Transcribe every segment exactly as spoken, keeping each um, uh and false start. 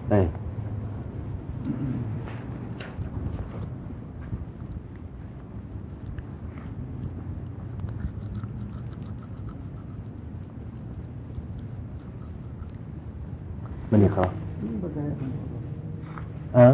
أي من يقرأ؟ أه؟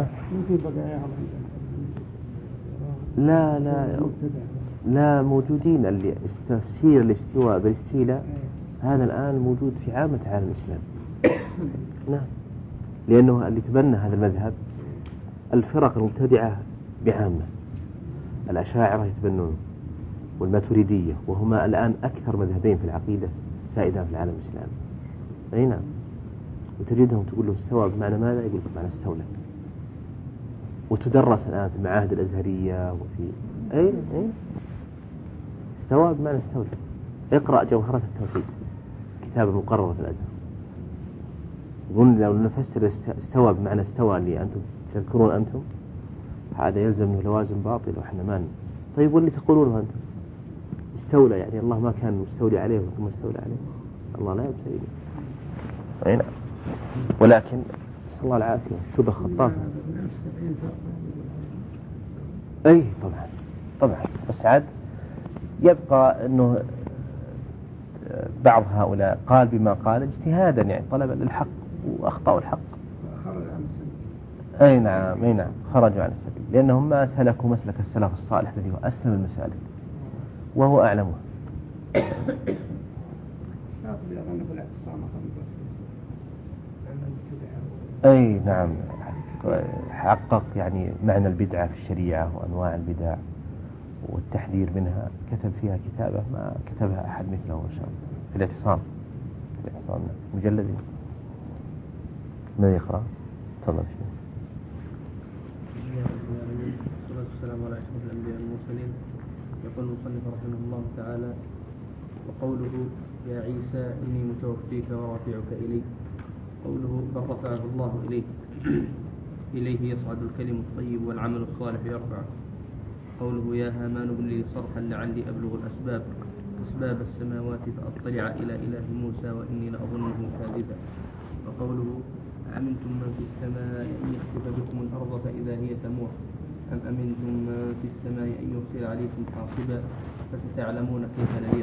لا لا لا موجودين. اللي تفسير الاستواء بالاستيلاء هذا الآن موجود في عامة عالم الإسلام. نعم، لأنه اللي تبنى هذا المذهب الفرق المبتدعة بعامة، الأشاعرة يتبنون والماتريدية، وهما الآن أكثر مذهبين في العقيدة سائدان في العالم الإسلامي. أي نعم، وتجدهم تقول له استوى بمعنى ماذا؟ يقول بمعنى استولى. وتدرس الآن في المعاهد الأزهرية وفي أي أي استوى بمعنى استولى. اقرأ جوهرة التوحيد، كتاب مقرر في الأزهر. يقول لو نفسر استوى بمعنى استوى اللي أنتم تذكرون أنتم، هذا يلزم منه لوازم باطلة وإحنا ما. طيب واللي تقولونه أنتم استولى، يعني الله ما كان مستولي عليه وثم استولى عليه؟ الله لا يبتلي. أي نعم، ولكن نسأل الله العافية، الشبه خطافة. أي طبعا طبعا، بس عاد يبقى أنه بعض هؤلاء قال بما قال اجتهادا، يعني طلبا للحق وأخطأوا الحق. أي نعم أي نعم، خرجوا عن السبيل لأنهم ما سلكوا مسلك السلف الصالح الذي هو أسلم المسالك وهو أعلمه. أي نعم، حقق يعني معنى البدعة في الشريعة وأنواع البدع والتحذير منها، كتب فيها كتابة ما كتبها أحد مثله إن شاء الله في الاعتصام. في الاعتصام مجلدين. من يقرأ؟ تفضل. والصلاة والسلام على أشرف الأنبياء والمرسلين. يقول المصنف رحمه الله تعالى: وقوله يا عيسى إني متوفيك ورافعك إلي، قوله بل رفعه الله إليه إليه يصعد الكلم الطيب والعمل الصالح يرفعه. قوله يا هامان ابن لي صرحا لعلي أبلغ الأسباب أسباب السماوات فأطلع إلى إله موسى وإني لأظنه كاذبا. وقوله أمنتم من في السماء أن يخسف بكم الأرض فإذا هي تمور أم أمنتم من في السماء أن يرسل عليكم حاصبا فستعلمون كيف نذير.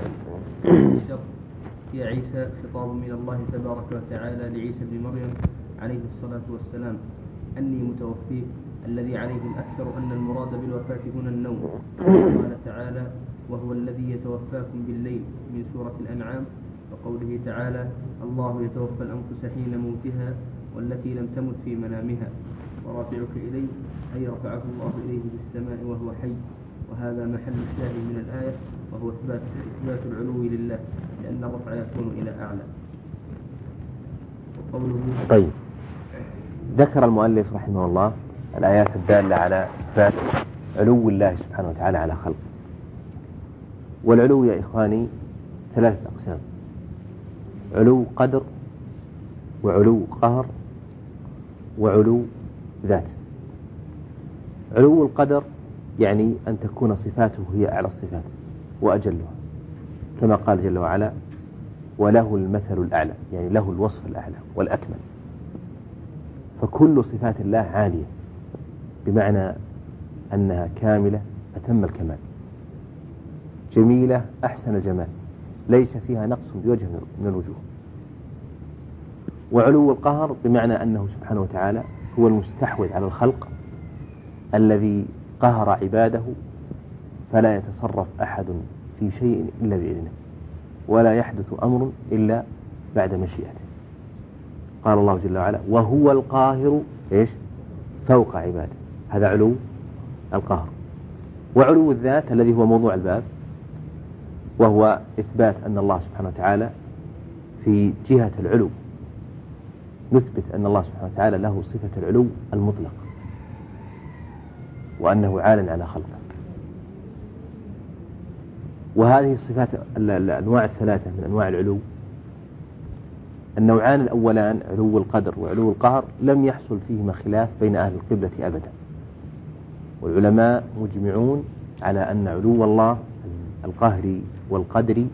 يا عيسى خطاب من الله تبارك وتعالى لعيسى بن مريم عليه الصلاة والسلام: أني متوفيك، الذي عليه الأكثر أن المراد بالوفاة هنا النوم. قال تعالى: وهو الذي يتوفاكم بالليل من سورة الأنعام. وقوله تعالى: الله يتوفى الأنفس حين موتها والتي لم تمت في منامها. ورافعك إليه أي رفعه الله إليه بالسماء وهو حي. وهذا محل الشاهد من الآية، وهو إثبات, إثبات العلو لله، لأن الرفع يكون إلى أعلى. وقوله طيب، ذكر المؤلف رحمه الله الآيات الدالة على إثبات علو الله سبحانه وتعالى على خلقه. والعلو يا إخواني ثلاثة أقسام: علو قدر، وعلو قهر، وعلو ذات. علو القدر يعني أن تكون صفاته هي أعلى الصفات وأجلها، كما قال جل وعلا: وله المثل الأعلى، يعني له الوصف الأعلى والأكمل. فكل صفات الله عالية، بمعنى أنها كاملة أتم الكمال، جميلة أحسن الجمال، ليس فيها نقص بوجه من الوجوه. وعلو القهر بمعنى أنه سبحانه وتعالى هو المستحوذ على الخلق الذي قهر عباده، فلا يتصرف أحد في شيء إلا بإذنه، ولا يحدث أمر إلا بعد مشيئته. قال الله جل وعلا: وهو القاهر إيش؟ فوق عباده. هذا علو القهر. وعلو الذات الذي هو موضوع الباب، وهو إثبات أن الله سبحانه وتعالى في جهة العلو، نثبت أن الله سبحانه وتعالى له صفة العلو المطلق، وأنه عال على خلقه. وهذه الصفات الأنواع الثلاثة من أنواع العلو، النوعان الأولان علو القدر وعلو القهر لم يحصل فيهما خلاف بين أهل القبلة أبدا، والعلماء مجمعون على أن علو الله القهري والقدري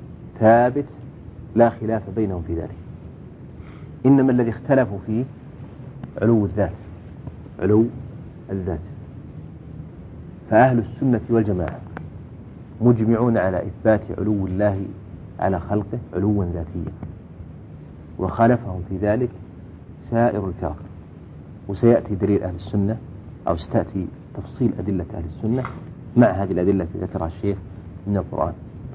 ثابت لا خلاف بينهم في ذلك. إنما الذي اختلفوا فيه علو الذات، علو الذات. فأهل السنة والجماعة مجمعون على إثبات علو الله على خلقه علوا ذاتيا، وخالفهم في ذلك سائر الفرق. وسيأتي دليل أهل السنة أو ستأتي تفصيل أدلة أهل السنة مع هذه الأدلة التي ذكرها الشيخ من القرآن،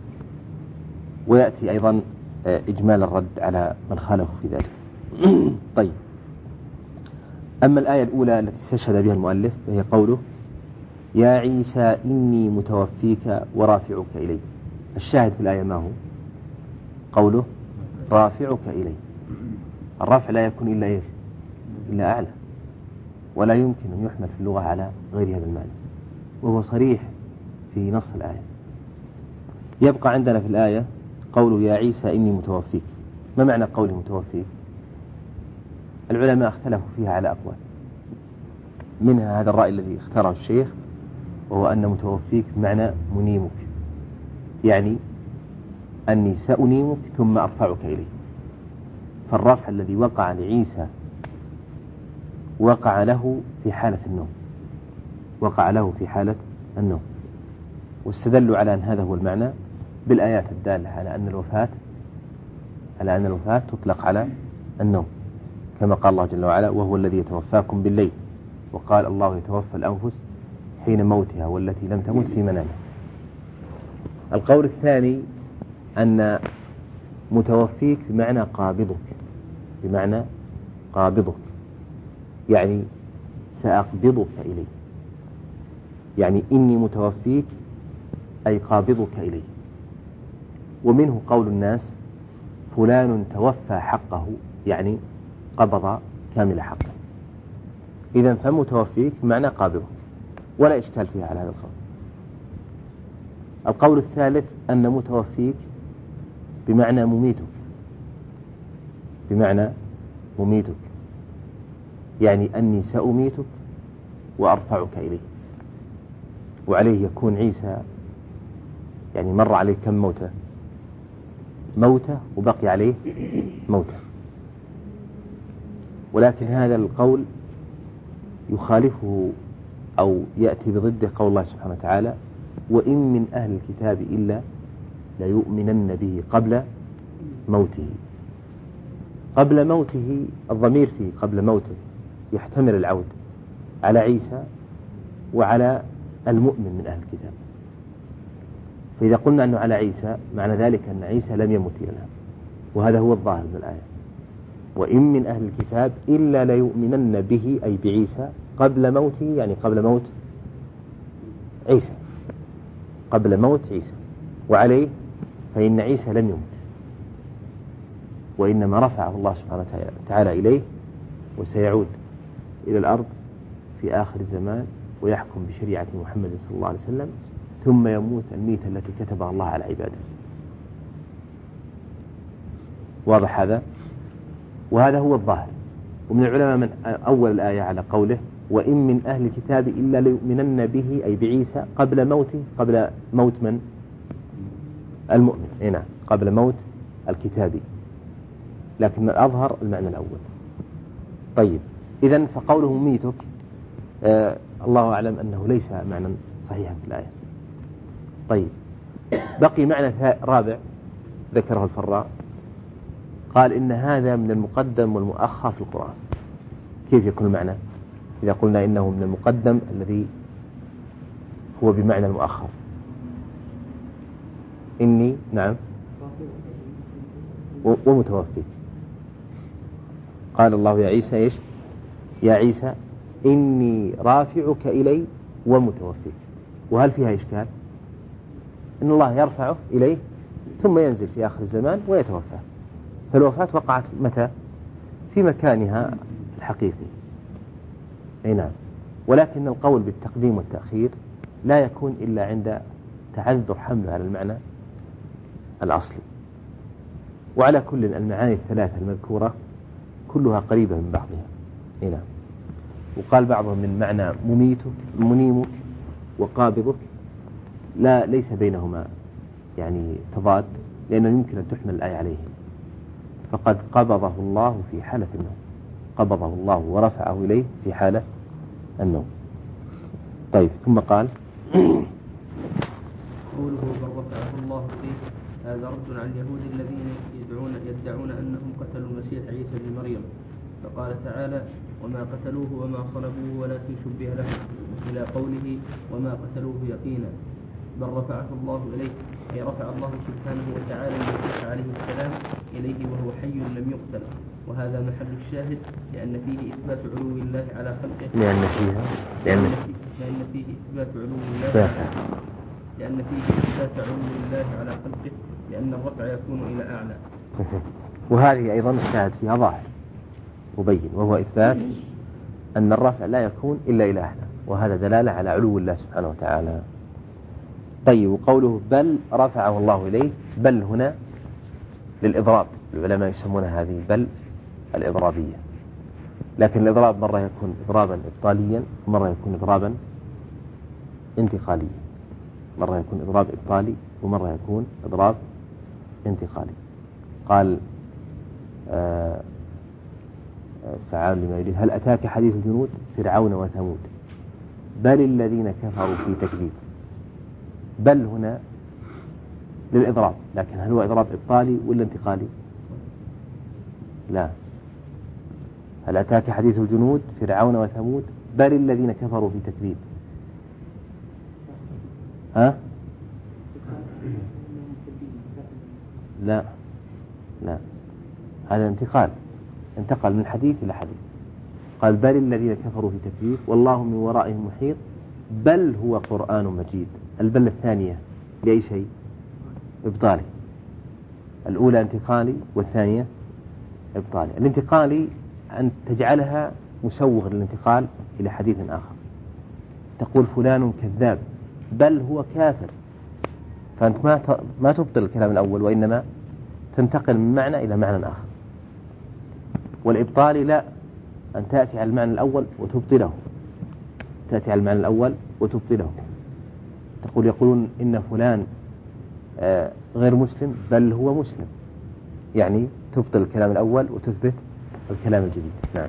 ويأتي أيضا إجمال الرد على من خالفه في ذلك. طيب، أما الآية الأولى التي استشهد بها المؤلف فهي قوله يا عيسى إني متوفيك ورافعك إلي. الشاهد في الآية ما هو؟ قوله رافعك إلي. الرفع لا يكون إلا إيش؟ إلا أعلى، ولا يمكن أن يحمل في اللغة على غير هذا المعنى، وهو صريح في نص الآية. يبقى عندنا في الآية قوله يا عيسى إني متوفيك. ما معنى قوله متوفيك؟ العلماء اختلفوا فيها على أقوال، منها هذا الرأي الذي اختاره الشيخ، وهو أن متوفيك بمعنى منيمك، يعني أني سأنيمك ثم أرفعك إلي. فالرفع الذي وقع لعيسى وقع له في حالة النوم، وقع له في حالة النوم. واستدلوا على أن هذا هو المعنى بالآيات الدالة على أن الوفاة على أن الوفاة تطلق على النوم، كما قال الله جل وعلا وهو الذي يتوفاكم بالليل، وقال الله يتوفى الأنفس حين موتها والتي لم تمت في منامها. القول الثاني أن متوفيك بمعنى قابضك، بمعنى قابضك، يعني سأقبضك إلي، يعني إني متوفيك أي قابضك إلي. ومنه قول الناس فلان توفى حقه، يعني قبض كامل حقه. إذن فمتوفيك بمعنى قابضك، ولا إشكال فيها على هذا القول. القول الثالث أن متوفيك بمعنى مميتك، بمعنى مميتك، يعني أني سأميتك وأرفعك إلي. وعليه يكون عيسى يعني مر عليه كم موتة؟ موتة وبقي عليه موتة. ولكن هذا القول يخالفه أو يأتي بضده قول الله سبحانه وتعالى وإن من أهل الكتاب إلا ليؤمنن به قبل موته. قبل موته، الضمير فيه قبل موته يحتمل العود على عيسى وعلى المؤمن من أهل الكتاب. فإذا قلنا أنه على عيسى معنى ذلك أن عيسى لم يمت إلى الآن، وهذا هو الظاهر من الآية. وإن من أهل الكتاب إلا ليؤمنن به أي بعيسى قبل موته، يعني قبل موت عيسى، قبل موت عيسى. وعليه فإن عيسى لم يمت، وإنما رفعه الله سبحانه وتعالى إليه، وسيعود إلى الأرض في آخر الزمان ويحكم بشريعة محمد صلى الله عليه وسلم، ثم يموت الميتة التي كتبها الله على عباده. واضح هذا؟ وهذا هو الظاهر. ومن العلماء من أول الآية على قوله وإن من أهل الكتاب إلا ليؤمنن به أي بعيسى قبل موته، قبل موت من؟ المؤمن، هنا قبل موت الكتابي، لكن الأظهر المعنى الأول. طيب، إذن فقوله ميتك آه الله أعلم أنه ليس معنى صحيحا في الآية. طيب، بقي معنى رابع ذكره الفراء، قال إن هذا من المقدم والمؤخر في القرآن. كيف يكون المعنى؟ إذا قلنا إنه من المقدم الذي هو بمعنى المؤخر، إني نعم ومتوفيك. قال الله يا عيسى إيش؟ يا عيسى إني رافعك إلي ومتوفيك. وهل فيها إشكال؟ إن الله يرفعه إليه ثم ينزل في آخر الزمان ويتوفى. فالوفاة وقعت متى؟ في مكانها الحقيقي، أي نعم. ولكن القول بالتقديم والتأخير لا يكون إلا عند تعذر حمله على المعنى الأصلي. وعلى كل المعاني الثلاثة المذكورة كلها قريبة من بعضها، أي نعم. وقال بعضهم من معنى مميتك منيمك وقابضك لا ليس بينهما يعني تضاد، لأنه يمكن أن تحمل الآية عليه. فقد قبضه الله في حالة النوم، قبضه الله ورفعه إليه في حالة النوم. طيب ثم قال قوله بل رفعه الله إليه هذا رد على اليهود الذين يدعون, يدعون أنهم قتلوا المسيح عيسى بن مريم، فقال تعالى وما قتلوه وما صلبوه ولكن شبه لهم، إلى قوله وما قتلوه يقينا. بل رفعه الله إليه أي رفع الله سبحانه وتعالى المسيح عليه السلام إليه وهو حي لم يقتل، وهذا محل الشاهد لأن فيه إثبات علو الله على خلقه، لأن فيها لأن, لأن فيه إثبات علو الله على لأن فيه إثبات علو الله على خلقه، لأن الرفع يكون إلى أعلى. وهذه أيضا الشاهد فيها ظاهر مبين، وهو إثبات أن الرفع لا يكون إلا إلى أعلى، وهذا دلالة على علو الله سبحانه وتعالى. طيب وقوله بل رفعه الله إليه، بل هنا للإضراب، العلماء يسمون هذه بل الإضرابية، لكن الإضراب مرة يكون إضرابا إبطاليا ومرة يكون إضرابا انتقاليا، مرة يكون إضراب إبطالي ومرة يكون إضراب انتقالي. قال آه فعال لما يريد هل أتاك حديث الجنود فرعون وثمود بل الذين كفروا في تكذيب. بل هنا للإضراب، لكن هل هو إضراب إبطالي ولا انتقالي؟ لا. هل أتاك حديث الجنود فرعون وثمود بل الذين كفروا في تكذيب. ها؟ لا لا، هذا انتقال، انتقل من حديث إلى حديث. قال بل الذين كفروا في تكذيب والله من ورائهم محيط بل هو قرآن مجيد. البل الثانية لأي شيء؟ إبطالي. الأولى انتقالي والثانية إبطالي. الانتقالي أن تجعلها مسوغ للانتقال إلى حديث آخر، تقول فلان كذاب بل هو كافر، فأنت ما ما تبطل الكلام الأول وإنما تنتقل من معنى إلى معنى آخر. والإبطالي لا، أن تأتي على المعنى الأول وتبطله، تأتي على المعنى الأول وتبطله، تقول يقولون إن فلان آه غير مسلم بل هو مسلم، يعني تبطل الكلام الأول وتثبت الكلام الجديد. نعم.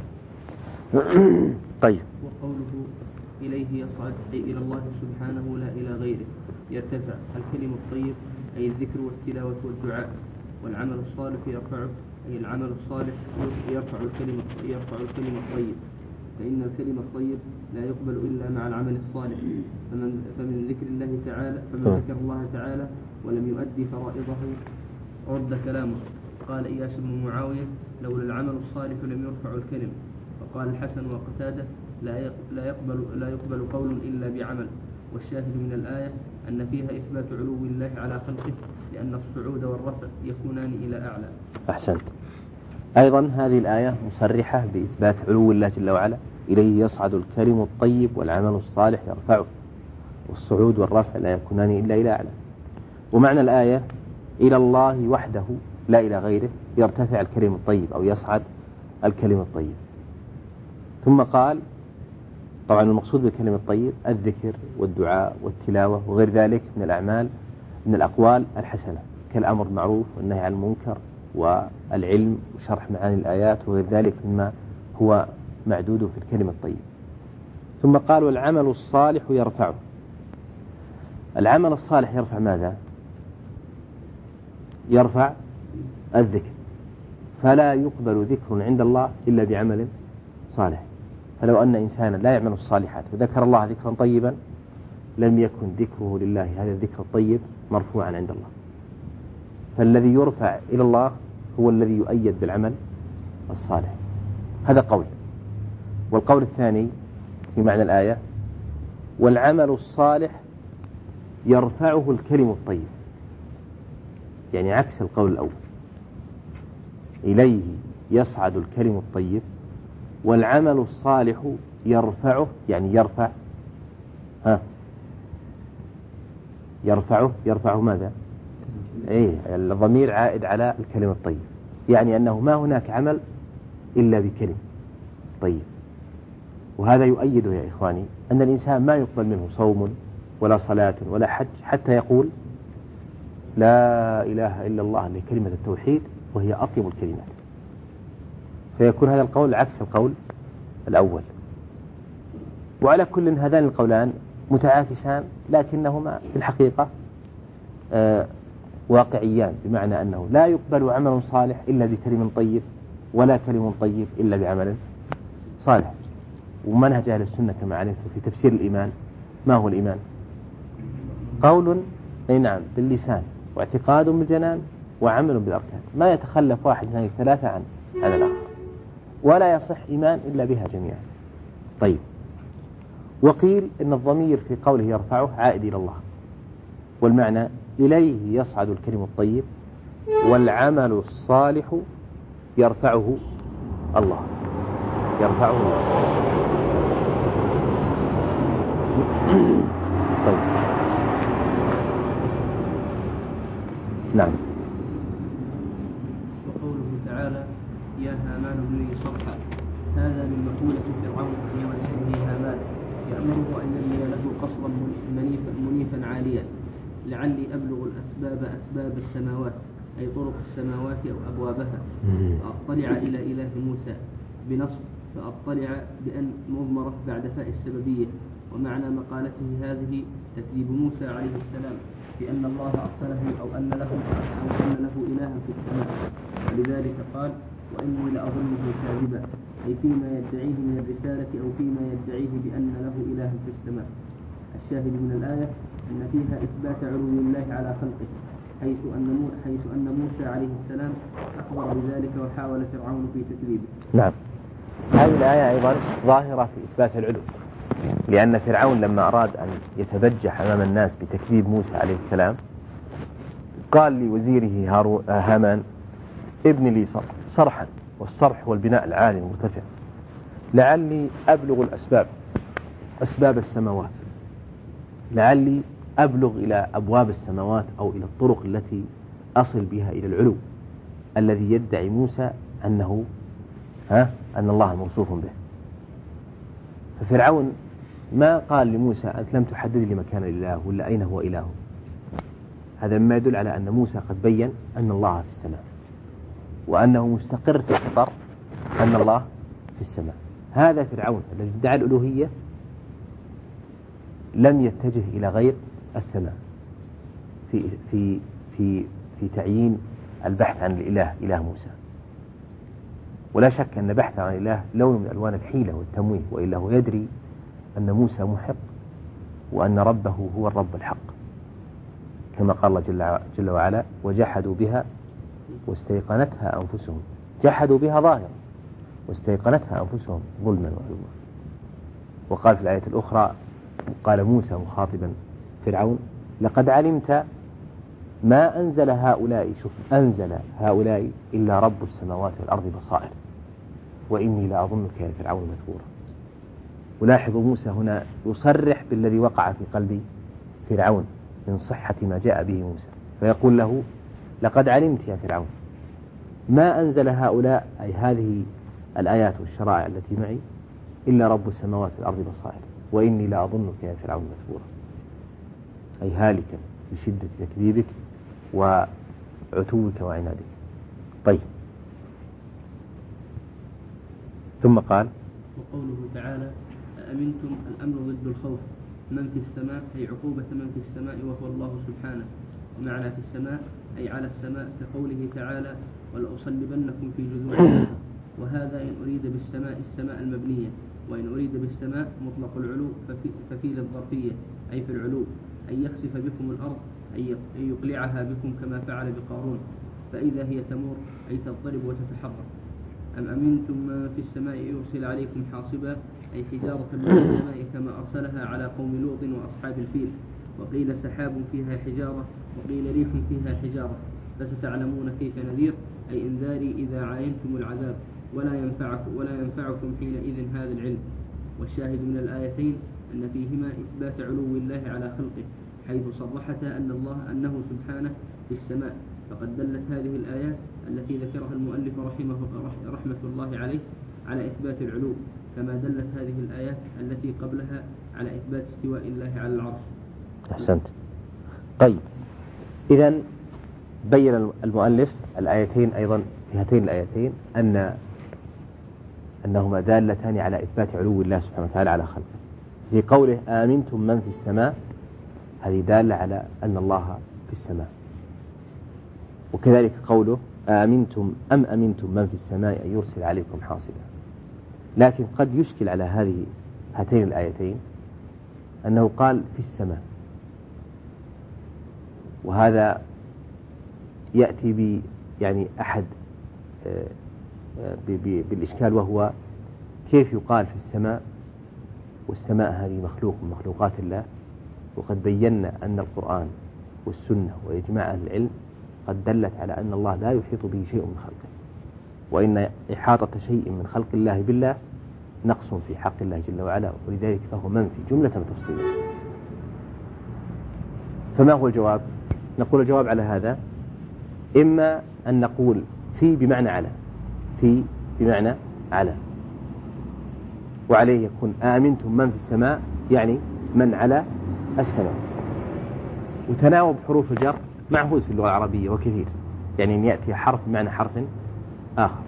طيب. وقوله إليه يصعد أي إلى الله سبحانه لا إلى غيره، يرتفع. الكلم الطيب أي الذكر والتلاوة والدعاء، والعمل الصالح يرفعه أي العمل الصالح يرفع الكلمة يرفع الكلمة الطيب، فإن الكلمة الطيب لا يقبل إلا مع العمل الصالح. فمن, فمن ذكر الله تعالى فمن ذكر الله تعالى ولم يؤدي فرائضه رد كلامه. قال إياس بن معاوية لولا العمل الصالح لم يرفع الكلم. وقال الحسن وقتادة لا يقبل لا يقبل قول إلا بعمل. والشاهد من الآية أن فيها إثبات علو الله على خلقه، لأن الصعود والرفع يكونان إلى أعلى. أحسنت. أيضا هذه الآية مصرحة بإثبات علو الله جل وعلا، إليه يصعد الكلم الطيب والعمل الصالح يرفعه، والصعود والرفع لا يكونان إلا إلى أعلى. ومعنى الآية إلى الله وحده لا إلى غيره يرتفع الكلم الطيب أو يصعد الكلم الطيب. ثم قال طبعا المقصود بالكلم الطيب الذكر والدعاء والتلاوة وغير ذلك من الأعمال من الأقوال الحسنة، كالأمر بالمعروف والنهي عن المنكر والعلم وشرح معاني الآيات وغير ذلك مما هو معدود في الكلم الطيب. ثم قال والعمل الصالح يرفعه. العمل الصالح يرفع ماذا؟ يرفع الذكر، فلا يقبل ذكر عند الله إلا بعمل صالح. فلو أن إنسانا لا يعمل الصالحات وذكر الله ذكرا طيبا لم يكن ذكره لله هذا الذكر الطيب مرفوعا عند الله. فالذي يرفع إلى الله هو الذي يؤيد بالعمل الصالح. هذا قول. والقول الثاني في معنى الآية والعمل الصالح يرفعه الكلم الطيب، يعني عكس القول الأول. إليه يصعد الكلم الطيب والعمل الصالح يرفعه، يعني يرفع ها يرفعه يرفعه ماذا؟ إيه الضمير عائد على الكلم الطيب، يعني أنه ما هناك عمل إلا بكلم طيب. وهذا يؤيد يا إخواني أن الإنسان ما يقبل منه صوم ولا صلاة ولا حج حتى يقول لا إله إلا الله لكلمة التوحيد وهي أطيب الكلمات. فيكون هذا القول عكس القول الأول. وعلى كل هذان القولان متعاكسان، لكنهما في الحقيقة آه واقعيان، بمعنى أنه لا يقبل عمل صالح إلا بكلم طيب، ولا كلم طيب إلا بعمل صالح. ومنهج أهل السنة كما علمت في تفسير الإيمان، ما هو الإيمان؟ قول أي نعم باللسان، واعتقاد بالجنان، وعمل بالأركان، ما يتخلف واحد من هذه الثلاثة عن عن الآخر، ولا يصح إيمان إلا بها جميعا. طيب، وقيل إن الضمير في قوله يرفعه عائد إلى الله، والمعنى إليه يصعد الكلم الطيب، والعمل الصالح يرفعه الله يرفعه الله. طيب، نعم. وقوله تعالى يا هامان ابن لي صرحا، هذا من مقولة فرعون في وزيره هامان يأمره أن يبني له قصرا منيفا, منيفا عاليا، لعلي أبلغ الأسباب أسباب السماوات، أي طرق السماوات أو أبوابها، فأطلع إلى إله موسى بنصب، فأطلع بأن مضمرة بعد فاء السببية. ومعنى مقالته هذه تكذيب موسى عليه السلام بأن الله أرسله أو أن له أو أن له إلها في السماء، ولذلك قال وإني لأظنه كاذبا، أي فيما يدعيه من الرسالة أو فيما يدعيه بأن له إلها في السماء. الشاهد من الآية أن فيها إثبات علو الله على خلقه، حيث أن حيث أن موسى عليه السلام أخبر بذلك وحاول فرعون في تكذيبه. نعم، هذه الآية أيضا ظاهرة في إثبات العلو، لأن فرعون لما أراد أن يتبجح أمام الناس بتكذيب موسى عليه السلام قال لوزيره هارو هامان ابن لي صرحا، والصرح هو البناء العالي المرتفع، لعلي أبلغ الأسباب أسباب السماوات، لعلي أبلغ إلى أبواب السماوات أو إلى الطرق التي أصل بها إلى العلو الذي يدعي موسى أنه ها أن الله موصوف به. ففرعون ما قال لموسى أنت لم تحدد لي مكان الإله ولا أين هو إله. هذا مما يدل على أن موسى قد بين أن الله في السماء، وأنه مستقر في خطر أن الله في السماء. هذا فرعون الذي ادعى الألوهية لم يتجه إلى غير السماء في في في في تعيين البحث عن الإله إله موسى. ولا شك أن بحث عن الإله لون من ألوان الحيلة والتمويه، وإلا هو يدري أن موسى محق وأن ربه هو الرب الحق، كما قال الله جل, جل وعلا وجحدوا بها واستيقنتها أنفسهم. جحدوا بها ظاهرا واستيقنتها أنفسهم ظلما وعلوا. وقال في الآية الأخرى قال موسى مخاطبا فرعون لقد علمت ما أنزل هؤلاء شوف أنزل هؤلاء إلا رب السماوات والأرض بصائر وإني لأظنك يا فرعون مثبورا. ولاحظوا موسى هنا يصرح بالذي وقع في قلب فرعون من صحة ما جاء به موسى، فيقول له لقد علمت يا فرعون ما أنزل هؤلاء أي هذه الآيات والشرائع التي معي إلا رب السماوات والأرض بصائر وإني لأظنك يا فرعون مثبورا، أي هالكا بشدة تكذيبك وعتوك وعنادك. طيب، ثم قال وقوله تعالى أأمنتم الأمر ضد الخوف، من في السماء أي عقوبة من في السماء وهو الله سبحانه، ومعنى في السماء أي على السماء كقوله تعالى ولأصلبنكم في جذوع النخل. وهذا إن أريد بالسماء السماء المبنية، وإن أريد بالسماء مطلق العلو ففي, ففي للظرفية أي في العلو، أن يخسف بكم الأرض أن يقلعها بكم كما فعل بقارون فإذا هي تمور أي تضطرب وتتحرك. أم أمنتم من في السماء يرسل عليكم حاصبا أي حجارة من السماء كما أرسلها على قوم لوط وأصحاب الفيل. وقيل سحاب فيها حجارة وقيل ريح فيها حجارة، فستعلمون كيف نذير أي انذاري إذا عاينتم العذاب ولا ينفعكم, ولا ينفعكم حينئذ هذا العلم. والشاهد من الآيتين أن فيهما إثبات علو الله على خلقه، حيث صرحتا أن الله أنه سبحانه في السماء. فقد دلت هذه الآيات التي ذكرها المؤلف رحمه رحمة الله عليه على إثبات العلو، كما دلت هذه الآيات التي قبلها على إثبات استواء الله على العرش. أحسنت. طيب، إذن بين المؤلف الآيتين أيضا في هاتين الآيتين أن أنهما دالتان على إثبات علو الله سبحانه وتعالى على خلقه. في قوله آمنتم من في السماء، هذه دالة على أن الله في السماء. وكذلك قوله آمنتم أم أمنتم من في السماء أن يرسل عليكم حاصبا. لكن قد يشكل على هذه هاتين الآيتين أنه قال في السماء، وهذا يأتي ب يعني أحد بالإشكال، وهو كيف يقال في السماء والسماء هذه مخلوق من مخلوقات الله، وقد بينا أن القرآن والسنة وإجماع أهل العلم قد دلت على أن الله لا يحيط به شيء من خلقه، وإن إحاطة شيء من خلق الله بالله نقص في حق الله جل وعلا، ولذلك فهو منفي جملة وتفصيلا. فما هو الجواب؟ نقول الجواب على هذا إما أن نقول في بمعنى على، في بمعنى على، وعليه يكون آمنتم من في السماء يعني من على السماء. وتناوب حروف الجر معهود في اللغة العربية وكثير، يعني أن يأتي حرف بمعنى حرف آخر.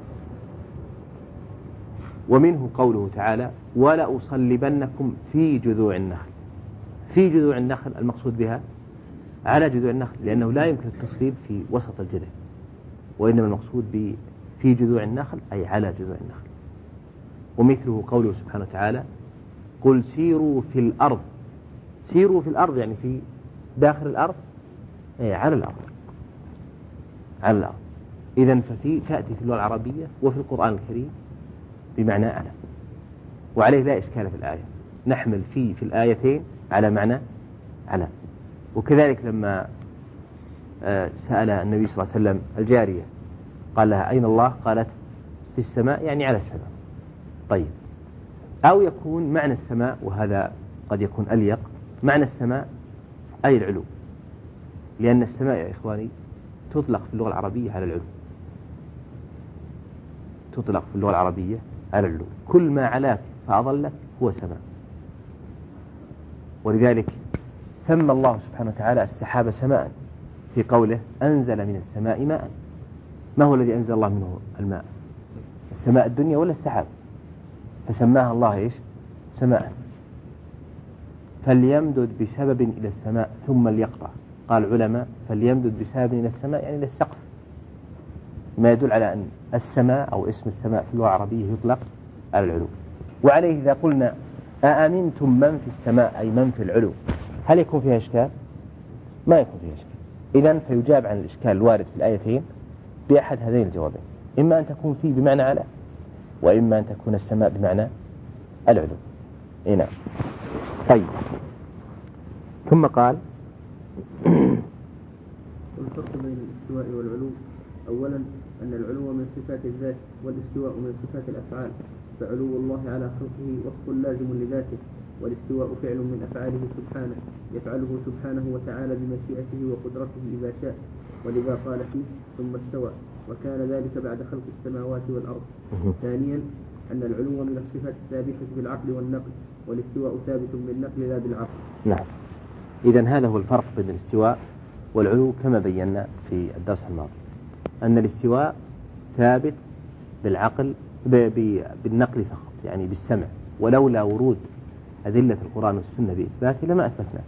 ومنه قوله تعالى ولأصلبنكم في جذوع النخل. في جذوع النخل المقصود بها على جذوع النخل، لأنه لا يمكن التصليب في وسط الجذع، وإنما المقصود في جذوع النخل أي على جذوع النخل. ومثله قوله سبحانه وتعالى قل سيروا في الأرض. سيروا في الأرض يعني في داخل الأرض، أي على الأرض، على الأرض. إذن ففي تأتي في اللغة العربية وفي القرآن الكريم بمعنى على، وعليه لا إشكال في الآية، نحمل في في الآيتين على معنى على. وكذلك لما سأل النبي صلى الله عليه وسلم الجارية قال لها أين الله؟ قالت في السماء، يعني على السماء. طيب، أو يكون معنى السماء، وهذا قد يكون أليق، معنى السماء أي العلو، لأن السماء يا إخواني تطلق في اللغة العربية على العلو، تطلق في اللغة العربية على العلو. كل ما علاك فأظلك هو سماء. ولذلك سمى الله سبحانه وتعالى السحاب سماء في قوله أنزل من السماء ماء. ما هو الذي أنزل الله منه الماء؟ السماء الدنيا ولا السحاب؟ فسماها الله إيش؟ سماء. فليمدد بسبب إلى السماء ثم ليقطع. قال العلماء فليمدد بسبب إلى السماء يعني إلى السقف، ما يدل على أن السماء أو اسم السماء في اللغة العربية يطلق على العلو. وعليه إذا قلنا أأمنتم من في السماء أي من في العلو، هل يكون فيها إشكال؟ ما يكون فيها إشكال. إذن فيجاب عن الإشكال الوارد في الآيتين بأحد هذين الجوابين، إما أن تكون فيه بمعنى على، وإما أن تكون السماء بمعنى العلو. إيه نعم. طيب، ثم قال والفرق بين الاستواء والعلو: أولا أن العلو من صفات الذات، والاستواء من صفات الأفعال. فعلو الله على خلقه وصف لازم لذاته، والاستواء فعل من أفعاله سبحانه يفعله سبحانه وتعالى بمشيئته وقدرته إذا شاء، ولذا قال فيه ثم استوى، وكان ذلك بعد خلق السماوات والأرض. ثانيا أن العلو من الصفات الثابتة بالعقل والنقل، والاستواء ثابت بالنقل لا بالعقل. نعم. إذن هذا هو الفرق بين الاستواء والعلو كما بينا في الدرس الماضي، أن الاستواء ثابت بالعقل بالنقل فقط، يعني بالسمع، ولولا ورود أدلة القرآن والسنة بإثباته لما أثبتناه،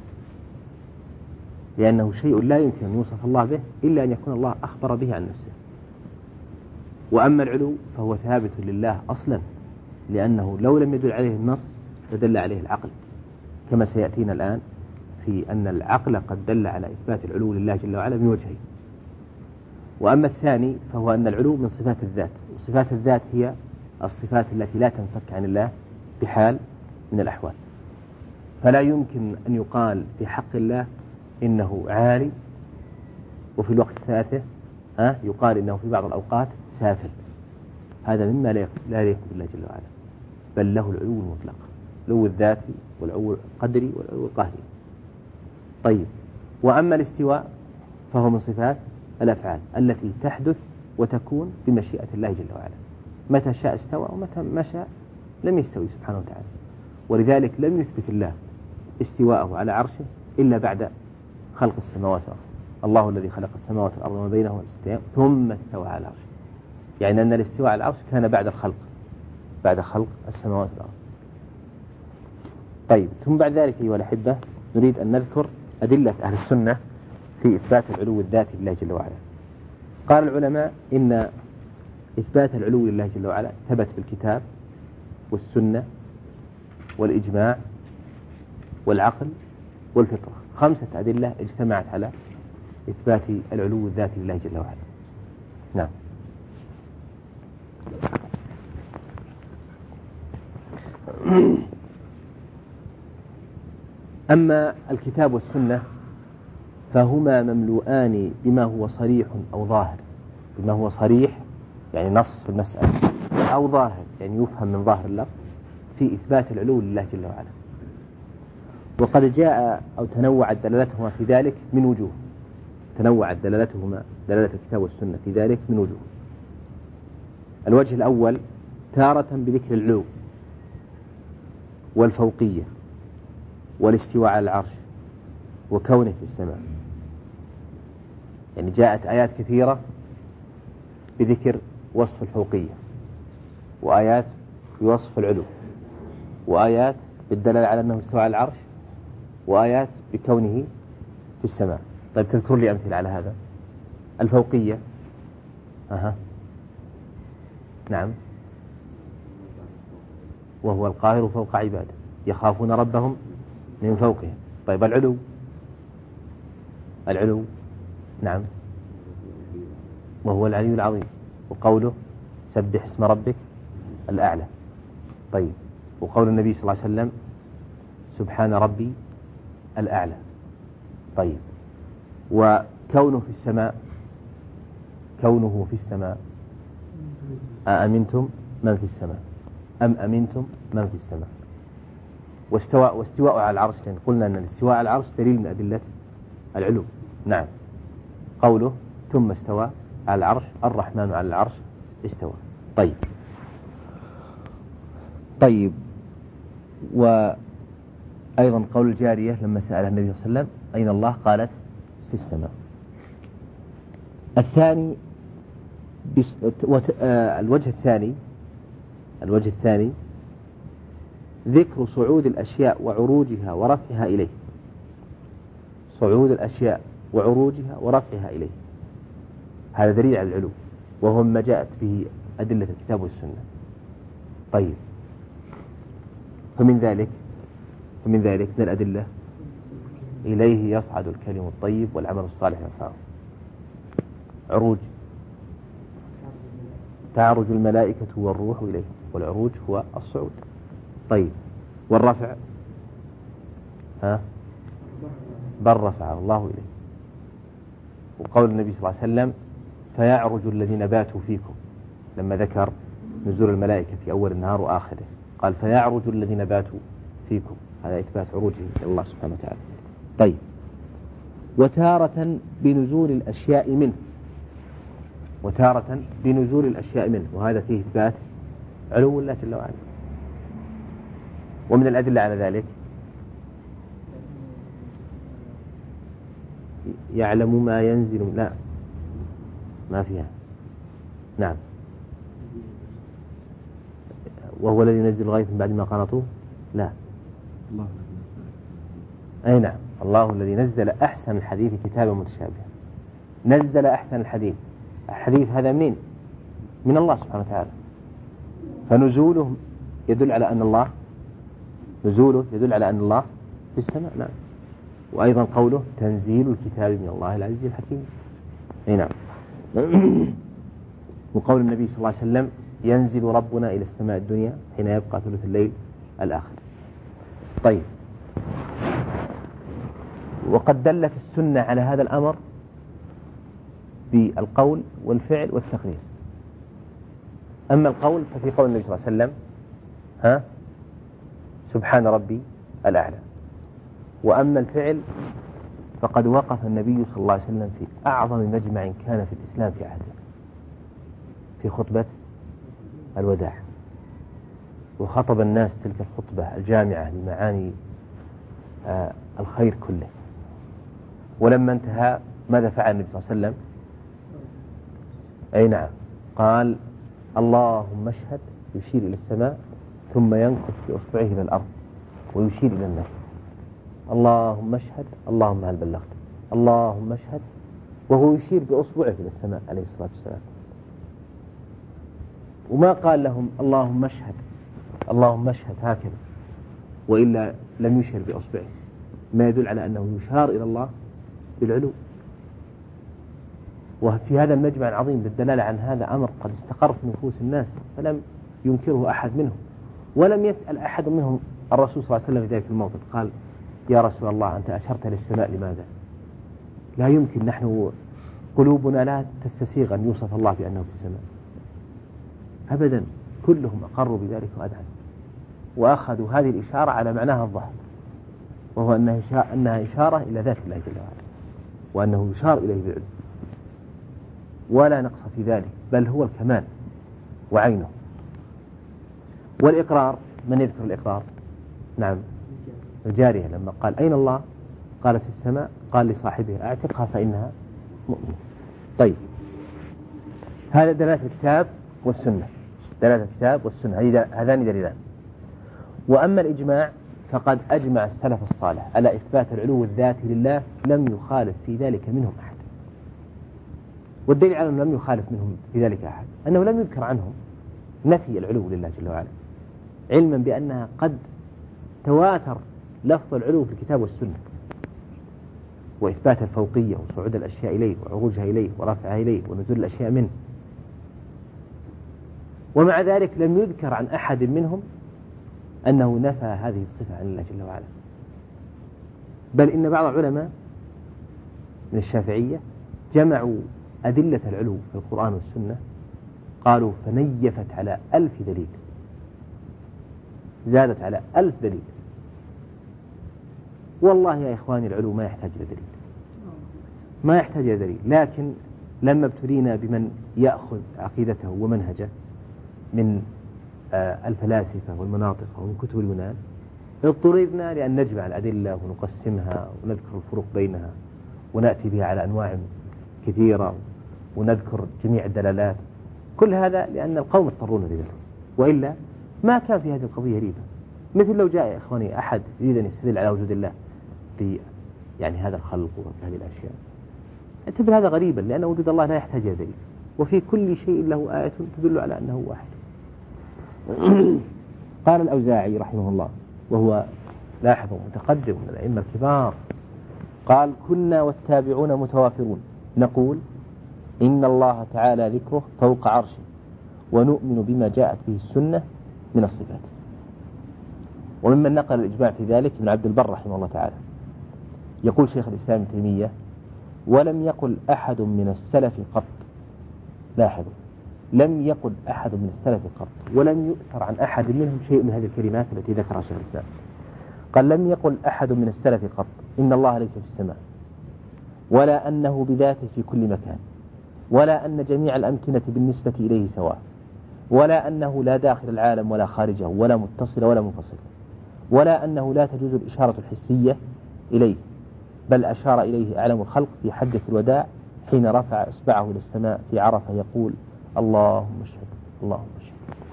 لأنه شيء لا يمكن أن يوصف الله به إلا أن يكون الله أخبر به عن نفسه. وأما العلو فهو ثابت لله أصلا، لأنه لو لم يدل عليه النص لدل عليه العقل، كما سيأتينا الآن في أن العقل قد دل على إثبات العلو لله جل وعلا من وجهين. وأما الثاني فهو أن العلو من صفات الذات، وصفات الذات هي الصفات التي لا تنفك عن الله بحال من الأحوال، فلا يمكن أن يقال في حق الله إنه عالي وفي الوقت الثالث ها يقال إنه في بعض الأوقات سافل. هذا مما لا يليق بالله جل وعلا، بل له العلو المطلق، العلو الذاتي والعلو القدري والعلو القهري. طيب، وأما الاستواء فهو من صفات الأفعال التي تحدث وتكون بمشيئة الله جل وعلا، متى شاء استوى ومتى ما شاء لم يستوي سبحانه وتعالى. ولذلك لم يثبت الله استواءه على عرشه إلا بعد خلق السماوات والأرض. الله الذي خلق السماوات والأرض وما بينهما ثم استوى على العرش، يعني أن الاستواء على العرش كان بعد الخلق، بعد خلق السماوات والأرض. طيب، ثم بعد ذلك أيها الأحبة نريد أن نذكر أدلة أهل السنة في إثبات العلو الذاتي لله جل وعلا. قال العلماء إن إثبات العلو لله جل وعلا ثبت بالكتاب والسنة والإجماع والعقل والفطرة، خمسة أدلة اجتمعت على إثبات العلو الذاتي لله جل وعلا. نعم. أما الكتاب والسنة فهما مملوءان بما هو صريح أو ظاهر، بما هو صريح يعني نص في المسألة، أو ظاهر يعني يفهم من ظاهر اللفظ في إثبات العلو لله جل وعلا. وقد جاء أو تنوعت دلالتهما في ذلك من وجوه، تنوعت دلالتهما دلالة الكتاب والسنة في ذلك من وجوه. الوجه الأول تارة بذكر العلو والفوقية والاستواء على العرش وكونه في السماء، يعني جاءت آيات كثيرة بذكر وصف الفوقية، وآيات بوصف العلو، وآيات بالدلالة على أنه استوى على العرش، وآيات بكونه في السماء. طيب تذكر لي أمثلة على هذا. الفوقية أها نعم، وهو القاهر فوق عباده يخافون ربهم من فوقهم. طيب العلو، العلو نعم، وهو العلي العظيم، وقوله سبح اسم ربك الأعلى. طيب، وقول النبي صلى الله عليه وسلم سبحان ربي الأعلى. طيب، وكونه في السماء، كونه في السماء أأمنتم من في السماء أم أمنتم من في السماء. واستواء واستواء على العرش، لأن قلنا أن الاستواء على العرش دليل من أدلة العلو. نعم، قوله ثم استوى على العرش الرحمن على العرش استوى. طيب طيب وأيضا قول الجارية لما سألها النبي صلى الله عليه وسلم أين الله قالت في السماء. الثاني بس... وت... آه... الوجه الثاني الوجه الثاني ذكر صعود الأشياء وعروجها ورفعها إليه، صعود الأشياء وعروجها ورفعها إليه، هذا دليل على العلو، وهو ما جاءت به أدلة الكتاب والسنة. طيب، فمن ذلك فمن ذلك من الأدلة إليه يصعد الكلم الطيب والعمل الصالح يرفعه. عروج، تعرج الملائكة والروح إليه، والعروج هو الصعود. طيب، والرفع ها بل رفعه الله إليه. وقول النبي صلى الله عليه وسلم فيعرج الذين باتوا فيكم، لما ذكر نزول الملائكة في أول النهار وآخره قال فيعرج الذين باتوا فيكم، هذا إثبات عروجه إلى الله سبحانه وتعالى. طيب، وتارة بنزول الأشياء منه، وتارة بنزول الأشياء منه، وهذا فيه إثبات علو الله جل وعلا. ومن الأدلة على ذلك يعلم ما ينزل، لا ما فيها. نعم، وهو الذي ينزل الغيث من بعد ما قنطوه، لا الله أي نعم، الله الذي نزل أحسن الحديث كتابا متشابها. نزل أحسن الحديث، الحديث هذا منين؟ من الله سبحانه وتعالى، فنزوله يدل على أن الله نزوله يدل على أن الله في السماء. نعم، وأيضا قوله تنزيل الكتاب من الله العزيز الحكيم. أي نعم. وقول النبي صلى الله عليه وسلم ينزل ربنا إلى السماء الدنيا حين يبقى ثلث الليل الآخر. طيب، وقد دلت السنة على هذا الأمر بالقول والفعل والتقرير. أما القول ففي قول النبي صلى الله عليه وسلم ها سبحان ربي الأعلى. وأما الفعل فقد وقف النبي صلى الله عليه وسلم في أعظم مجمع كان في الإسلام في عهده، في خطبة الوداع، وخطب الناس تلك الخطبة الجامعة لمعاني آه الخير كله. ولما انتهى ماذا فعل النبي صلى الله عليه وسلم؟ أي نعم، قال اللهم اشهد يشير إلى السماء ثم ينكت بأصبعه إلى الأرض ويشير إلى الناس، اللهم اشهد، اللهم هل بلغت، اللهم اشهد، وهو يشير بأصبعه إلى السماء عليه الصلاة والسلام. وما قال لهم اللهم اشهد، اللهم اشهد هكذا، وإلا لم يشير بأصبعه، ما يدل على أنه يشار إلى الله بالعلو. وفي هذا المجمع العظيم للدلالة عن هذا أمر قد استقر في نفوس الناس فلم ينكره أحد منهم، ولم يسأل أحد منهم الرسول صلى الله عليه وسلم في ذلك الموقف قال يا رسول الله أنت أشرت للسماء لماذا؟ لا يمكن، نحن قلوبنا لا تستسيغ أن يوصف الله بأنه في السماء أبدا. كلهم أقروا بذلك وأدعوا، وأخذوا هذه الإشارة على معناها الظاهر، وهو أنها إشارة إلى ذات الله جل وعلا، وأنه يشار إليه بالعلم، ولا نقص في ذلك، بل هو الكمال وعينه. والإقرار، من يذكر الإقرار؟ نعم الجارية لما قال أين الله؟ قالت في السماء، قال لصاحبه أعتقها فإنها مؤمنة. طيب، هذا دلالة الكتاب والسنة، دلالة الكتاب والسنة هذان دليلان. وأما الإجماع فقد أجمع السلف الصالح على إثبات العلو الذاتي لله، لم يخالف في ذلك منهم أحد. والدليل على أنه لم يخالف منهم في ذلك أحد أنه لم يذكر عنهم نفي العلو لله جل وعلا، علما بأنها قد تواتر لفظ العلو في الكتاب والسنة، وإثبات الفوقية وصعود الأشياء إليه وعروجها إليه ورفعها إليه ونزول الأشياء منه. ومع ذلك لم يذكر عن أحد منهم أنه نفى هذه الصفة عن الله جل وعلا، بل إن بعض العلماء من الشافعية جمعوا أدلة العلو في القرآن والسنة، قالوا فنيفت على ألف دليل، زادت على ألف دليل. والله يا إخواني العلو ما يحتاج إلى دليل، ما يحتاج إلى دليل، لكن لما ابتلينا بمن يأخذ عقيدته ومنهجه من الفلاسفة والمناطق ومن كتب اليونان، اضطررنا لأن نجمع الأدلة ونقسمها ونذكر الفروق بينها ونأتي بها على أنواع كثيرة ونذكر جميع الدلالات. كل هذا لأن القوم اضطرون لذلك، وإلا ما كان في هذه القضية ريبة. مثل لو جاء يا إخواني أحد يريد أن يستدل على وجود الله في يعني هذا الخلق وفي هذه الأشياء، اعتبر هذا غريبا، لأن وجود الله لا يحتاج إلى دليل، وفي كل شيء له آية تدل على أنه واحد. قال الأوزاعي رحمه الله وهو لاحظ متقدم من الأئمة الكبار، قال كنا والتابعون متوافرون نقول إن الله تعالى ذكره فوق عرشه، ونؤمن بما جاءت به السنة من الصفات. وممن نقل الإجماع في ذلك ابن عبد البر رحمه الله تعالى، يقول شيخ الإسلام ابن تيمية ولم يقل أحد من السلف قط، لاحظوا لم يقل أحد من السلف قط، ولم يؤثر عن أحد منهم شيء من هذه الكلمات التي ذكرها شيخ الإسلام. قال لم يقل أحد من السلف قط إن الله ليس في السماء، ولا أنه بذاته في كل مكان، ولا أن جميع الأمكنة بالنسبة إليه سواء، ولا أنه لا داخل العالم ولا خارجه، ولا متصل ولا منفصل، ولا أنه لا تجوز الإشارة الحسية إليه، بل أشار إليه أعلم الخلق في حجة الوداع حين رفع إصبعه إلى السماء في عرفة يقول اللهم اشهد اللهم اشهد.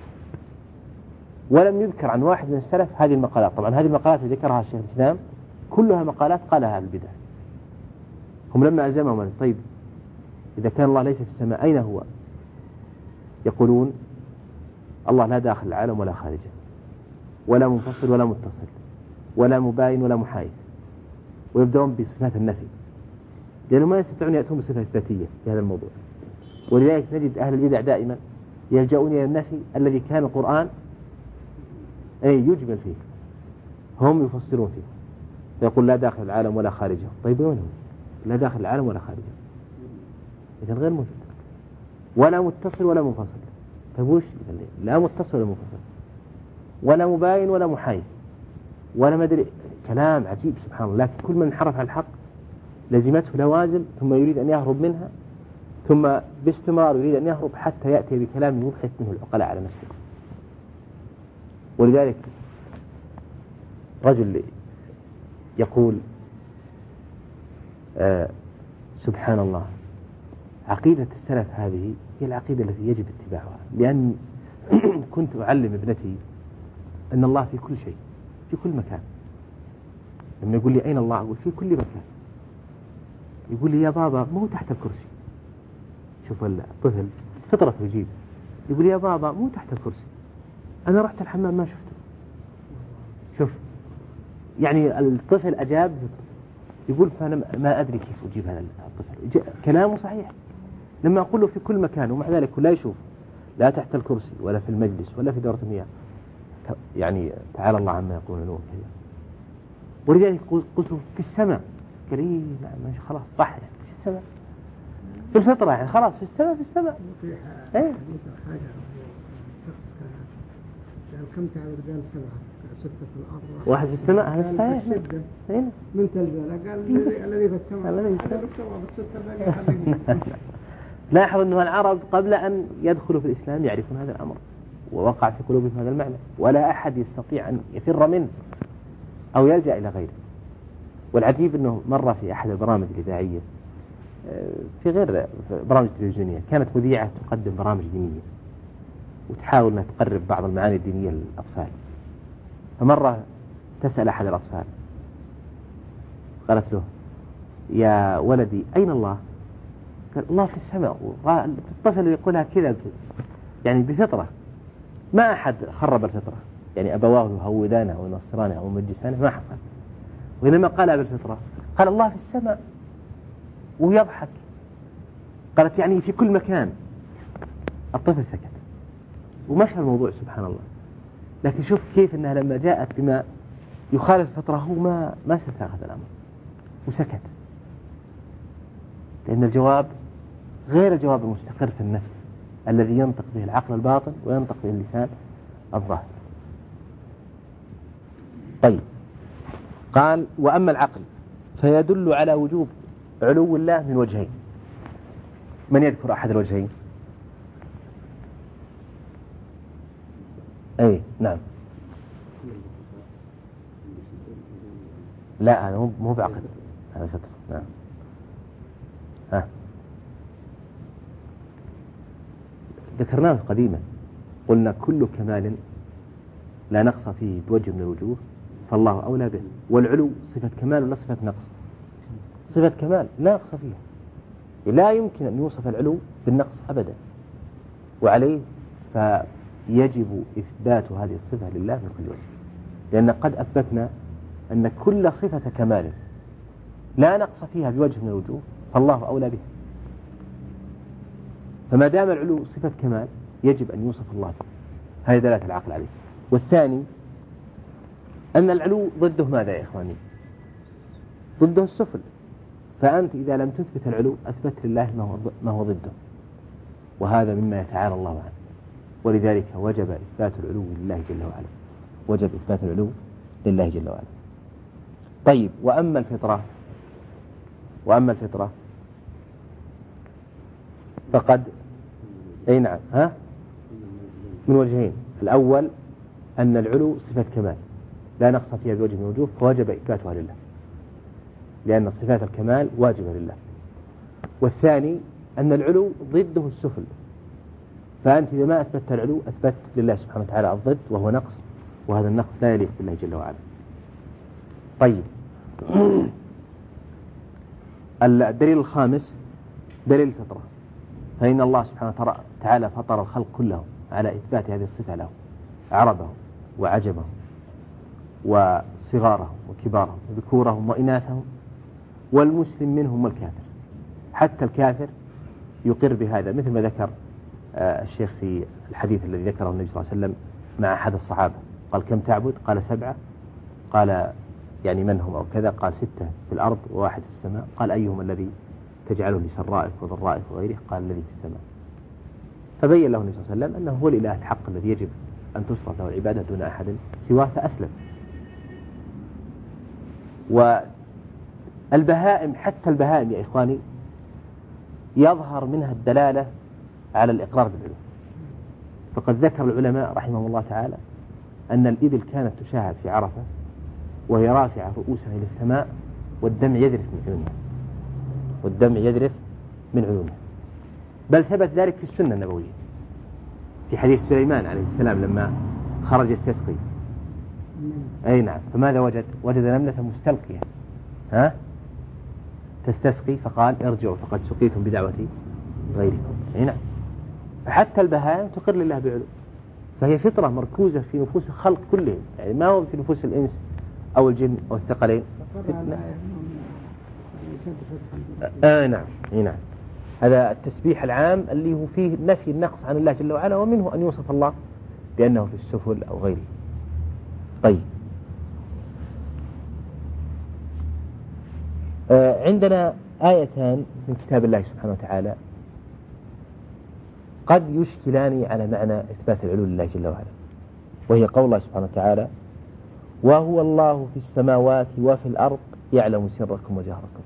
ولم يذكر عن واحد من السلف هذه المقالات. طبعا هذه المقالات اللي ذكرها الشيخ الإسلام كلها مقالات قالها البدع. هم لما ألزمهم طيب إذا كان الله ليس في السماء أين هو؟ يقولون الله لا داخل العالم ولا خارجه، ولا منفصل ولا متصل، ولا مباين ولا محايد، ويبدأون بصفات النفي، لأنه ما يستطيعون يأتون بصفة ذاتية في هذا الموضوع. ولذلك نجد أهل البدع دائما يلجؤون إلى النفي الذي كان القرآن أي يجمل فيه، هم يفسرون فيه، فيقول لا داخل العالم ولا خارجه. طيب وين هو؟ لا داخل العالم ولا خارجه، إذن غير موجود، ولا متصل ولا منفصل. طيب وش؟ لا متصل ولا منفصل، ولا مباين ولا محايد، ولا مدري. كلام عجيب سبحان الله. لكن كل من انحرف عن الحق لزمته لوازم، ثم يريد أن يهرب منها، ثم باستمرار يريد أن يهرب حتى يأتي بكلام يضحك منه العقلاء على نفسه. ولذلك رجل يقول آه سبحان الله، عقيدة السلف هذه هي العقيدة التي يجب اتباعها، لأن كنت أعلم ابنتي أن الله في كل شيء، في كل مكان. لما يقول لي أين الله؟ أقول في كل مكان. يقول لي يا بابا مو تحت الكرسي. شوف الطفل فطرة يجيب، يقول لي يا بابا مو تحت الكرسي، أنا رحت الحمام ما شفته. شوف يعني الطفل أجاب، يقول فأنا ما أدري كيف أجيب هذا الطفل، كلامه صحيح. لما أقول له في كل مكان ومع ذلك لا يشوف، لا تحت الكرسي ولا في المجلس ولا في دورة المياه، يعني تعالى الله عما يقولون كذا. ولذلك قلت له في السماء، قال لي نعم خلاص صح يعني في السماء، في الفطرة يعني خلاص في السماء في السماء. ايه حاجة يعني كم تعبد قال سبعة ستة في الأرض واحد في السماء، هذا صحيح. من تلزل قال الذي في السماء الذي في السماء بالستة. لاحظ أنه العرب قبل أن يدخلوا في الإسلام يعرفون هذا الأمر، ووقع في قلوبهم هذا المعنى، ولا أحد يستطيع أن يفر منه أو يلجأ إلى غيره. والعجيب أنه مرة في أحد البرامج الإذاعية، في غير برامج تلفزيونية، كانت مذيعة تقدم برامج دينية وتحاول أن تقرب بعض المعاني الدينية للأطفال. فمرة تسأل أحد الأطفال، قالت له يا ولدي أين الله؟ قال الله في السماء. الطفل يقولها كذا يعني بفطرة، ما أحد خرب الفطرة، يعني أبواه يهودانه أو ينصرانه أو يمجسانه ما حصل. وإنما قالها بالفطرة، قال الله في السماء ويضحك. قالت يعني في كل مكان. الطفل سكت ومشى الموضوع سبحان الله. لكن شوف كيف أنها لما جاءت بما يخالف الفطرة هو ما ما استساغ هذا الأمر وسكت، لأن الجواب غير الجواب المستقر في النفس الذي ينطق به العقل الباطن وينطق به اللسان الظاهر. طيب، قال وأما العقل فيدل على وجوب علو الله من وجهين. من يذكر أحد الوجهين؟ أي نعم. لا هذا مو بعقل، هذا فطر. نعم. ها ذكرناه قديما، قلنا كل كمال لا نقص فيه بوجه من الوجوه فالله أولى به. والعلو صفة كمال ولا صفة نقص؟ صفة كمال لا نقص فيها، لا يمكن أن يوصف العلو بالنقص أبدا. وعليه فيجب إثبات هذه الصفة لله من كل وجه، لأن قد أثبتنا أن كل صفة كمال لا نقص فيها بوجه من الوجوه فالله أولى به. فما دام العلو صفة كمال يجب أن يوصف الله به، هذه دلالة العقل عليه. والثاني أن العلو ضده ماذا يا إخواني؟ ضده السفل. فأنت إذا لم تثبت العلو أثبت لله ما هو ما هو ضده، وهذا مما يتعالى الله عنه. ولذلك وجب إثبات العلو لله جل وعلا، وجب إثبات العلو لله جل وعلا. طيب، وأما الفطرة وأما الفطرة فقد أي نعم ها من وجهين. الأول أن العلو صفة كمال لا نقص فيها بوجه من الوجوه فوجب إثباتها لله، لأن صفات الكمال واجبة لله. والثاني أن العلو ضده السفل، فأنت إذا ما أثبتت العلو أثبت لله سبحانه وتعالى الضد وهو نقص، وهذا النقص لا يليق بالله جل وعلا. طيب، الدليل الخامس دليل الفطرة، فإن الله سبحانه وتعالى فطر الخلق كلهم على إثبات هذه الصفة له، عربهم وعجمهم وصغارهم وكبارهم وذكورهم وإناثهم، والمسلم منهم والكافر. حتى الكافر يقر بهذا، مثل ما ذكر الشيخ في الحديث الذي ذكره النبي صلى الله عليه وسلم مع أحد الصحابة، قال كم تعبد؟ قال سبعة. قال يعني من هم أو كذا؟ قال ستة في الأرض وواحد في السماء. قال أيهم الذي تجعله لسرائك وضرائك وغيره؟ قال الذي في السماء. فبين له النبي صلى الله عليه وسلم أنه هو الإله الحق الذي يجب أن تصرف له العبادة دون أحد سواه، فأسلم. والبهائم، حتى البهائم يا إخواني يظهر منها الدلالة على الإقرار بالعلو. فقد ذكر العلماء رحمهم الله تعالى أن الإبل كانت تشاهد في عرفة وهي رافعة رؤوسها إلى السماء والدمع يذرف من عيونها، والدمع يذرف من عيونها، بل ثبت ذلك في السنة النبوية. في حديث سليمان عليه السلام لما خرج يستسقي. أي نعم. فماذا وجد؟ وجد نملة مستلقية ها تستسقي فقال ارجعوا فقد سقيتم بدعوتي غيركم. أي نعم. فحتى البهائم تقر لله بعلو، فهي فطرة مركوزة في نفوس الخلق كلهم، يعني ما هو في نفوس الإنس أو الجن أو الثقلين. آه نعم. أي نعم. هذا التسبيح العام اللي هو فيه نفي النقص عن الله جل وعلا، ومنه أن يوصف الله بأنه في السفل أو غيره. طيب آه عندنا آيتان من كتاب الله سبحانه وتعالى قد يشكلان على معنى إثبات العلو لله جل وعلا، وهي قول الله سبحانه وتعالى وهو الله في السماوات وفي الأرض يعلم سركم وجهركم.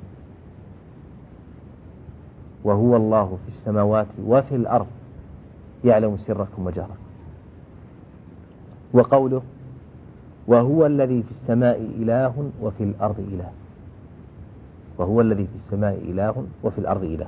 وهو الله في السماوات وفي الأرض يعلم سركم وجهركم. وقوله وهو الذي في السماء إله وفي الأرض إله. وهو الذي في السماء إله وفي الأرض إله.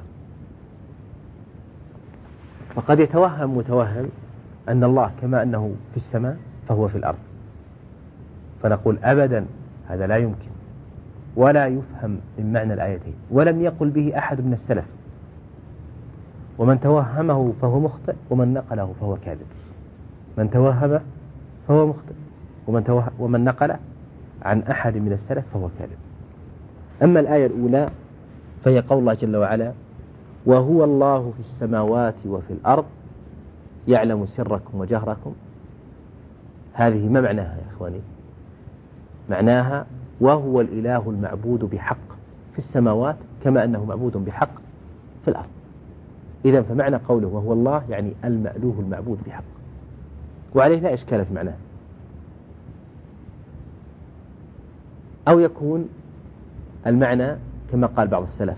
فقد يتوهم متوهم أن الله كما أنه في السماء فهو في الأرض، فنقول أبدا هذا لا يمكن ولا يفهم من معنى الآيتين، ولم يقل به أحد من السلف، ومن توهمه فهو مخطئ ومن نقله فهو كاذب. من توهم فهو مخطئ ومن, توه... ومن نقل عن أحد من السلف فهو كاذب. أما الآية الأولى فهي قول الله جل وعلا وهو الله في السماوات وفي الأرض يعلم سركم وجهركم. هذه ما معناها يا إخواني؟ معناها وهو الإله المعبود بحق في السماوات كما أنه معبود بحق في الأرض. إذن فمعنى قوله وهو الله يعني المألوه المعبود بحق، وعليه لا إشكال في معناه. أو يكون المعنى كما قال بعض السلف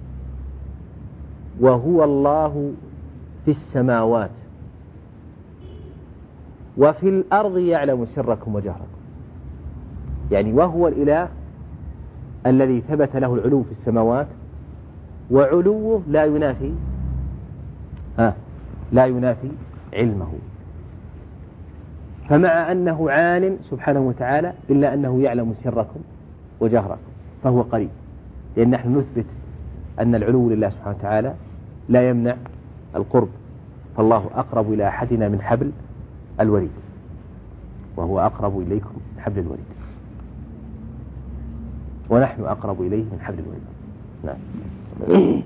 وهو الله في السماوات وفي الأرض يعلم سركم وجهركم، يعني وهو الإله الذي ثبت له العلو في السماوات، وعلوه لا ينافي ها لا ينافي علمه، فمع أنه عالم سبحانه وتعالى إلا أنه يعلم سركم وجهركم فهو قريب، لأن نحن نثبت أن العلو لله سبحانه وتعالى لا يمنع القرب، فالله أقرب إلى أحدنا من حبل الوريد، وهو أقرب إليكم من حبل الوريد، ونحن أقرب إليه من حبل الوريد. نعم.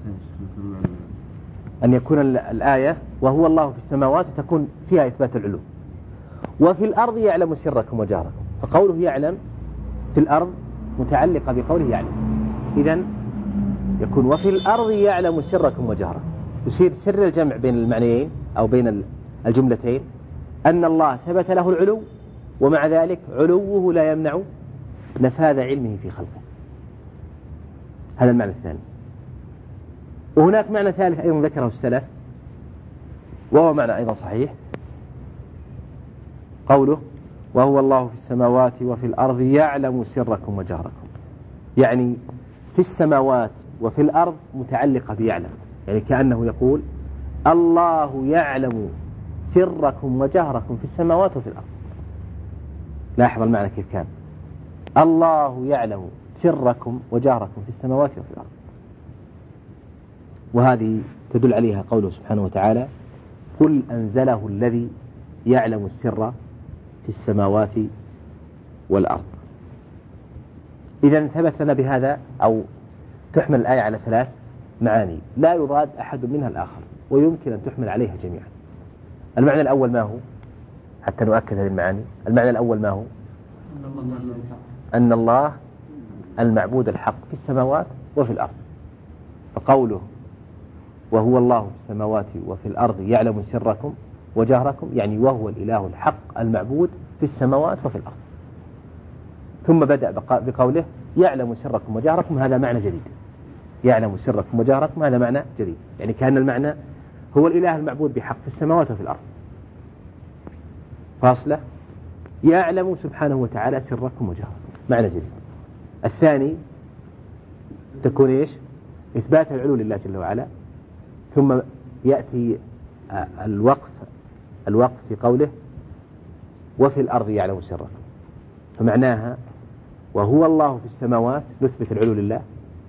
أن يكون الآية وهو الله في السماوات تكون فيها إثبات العلو، وفي الأرض يعلم سركم وجهركم، فقوله يعلم في الأرض متعلقة بقوله يعلم، إذن يكون وفي الأرض يعلم سركم وجهركم، يصير سر الجمع بين المعنيين أو بين الجملتين أن الله ثبت له العلو، ومع ذلك علوه لا يمنع نفاذ علمه في خلقه. هذا المعنى الثاني. وهناك معنى ثالث أيضا ذكره السلف وهو معنى أيضا صحيح، قوله وهو الله في السماوات وفي الأرض يعلم سركم وجهركم، يعني في السماوات وفي الأرض متعلقة بيعلم، يعني كأنه يقول الله يعلم سركم وجهركم في السماوات وفي الأرض. لاحظ المعنى كيف كان، الله يعلم سركم وجهركم في السماوات وفي الأرض، وهذه تدل عليها قوله سبحانه وتعالى قل أنزله الذي يعلم السر في السماوات والأرض. إذن ثبت لنا بهذا أو تحمل الآية على ثلاث معاني لا يضاد أحد منها الآخر، ويمكن أن تحمل عليها جميعا. المعنى الأول ما هو حتى نؤكد هذه المعاني؟ المعنى الأول ما هو؟ أن الله المعبود الحق في السماوات وفي الأرض، فقوله وهو الله في السماوات وفي الأرض يعلم سركم وجهركم يعني وهو الإله الحق المعبود في السماوات وفي الأرض. ثم بدأ بقوله يعلم سركم وجهركم، هذا معنى جديد، يعلم سركم وجهركم هذا معنى جديد، يعني كأن المعنى هو الإله المعبود بحق في السماوات وفي الأرض، فاصلة يعلم سبحانه وتعالى سركم وجهركم، معنى جديد. الثاني تكون إيش؟ إثبات العلو لله جل وعلا، ثم يأتي الوقف الوقف في قوله وفي الأرض يعلم سركم، فمعناها وهو الله في السماوات نثبت العلو لله،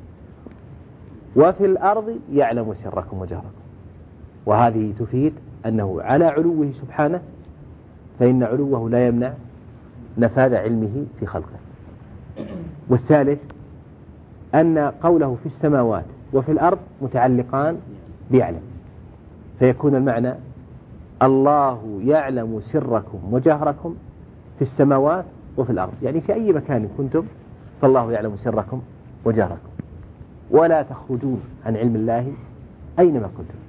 وفي الأرض يعلم سركم وجهركم، وهذه تفيد أنه على علوه سبحانه، فإن علوه لا يمنع نفاذ علمه في خلقه. والثالث أن قوله في السماوات وفي الأرض متعلقان بيعلم، فيكون المعنى الله يعلم سركم وجهركم في السماوات وفي الأرض، يعني في أي مكان كنتم فالله يعلم سركم وجهركم، ولا تخرجون عن علم الله أينما كنتم.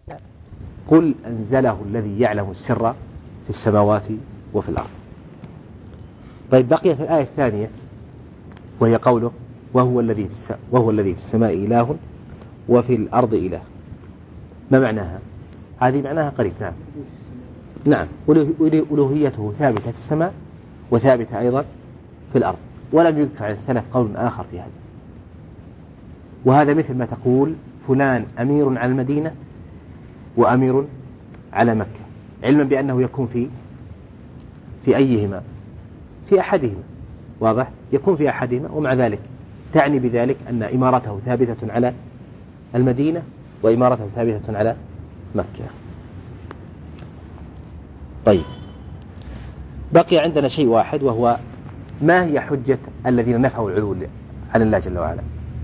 قل أنزله الذي يعلم السر في السماوات وفي الأرض. طيب بقيت الآية الثانية وهي قوله وهو الذي في السماء وهو الذي في السماء إله وفي الأرض إله. ما معناها؟ هذه معناها قريب. نعم نعم ألوهيته ثابتة في السماء وثابتة أيضا في الأرض، ولم يذكر عن السلف قول آخر في هذا. وهذا مثل ما تقول فلان أمير على المدينة وأمير على مكة، علما بأنه يكون في في أيهما؟ في أحدهما. واضح؟ يكون في أحدهما، ومع ذلك تعني بذلك أن إمارته ثابتة على المدينة وإمارته ثابتة على مكة. طيب بقي عندنا شيء واحد، وهو ما هي حجة الذين نفوا العلو عن الله جل وعلا؟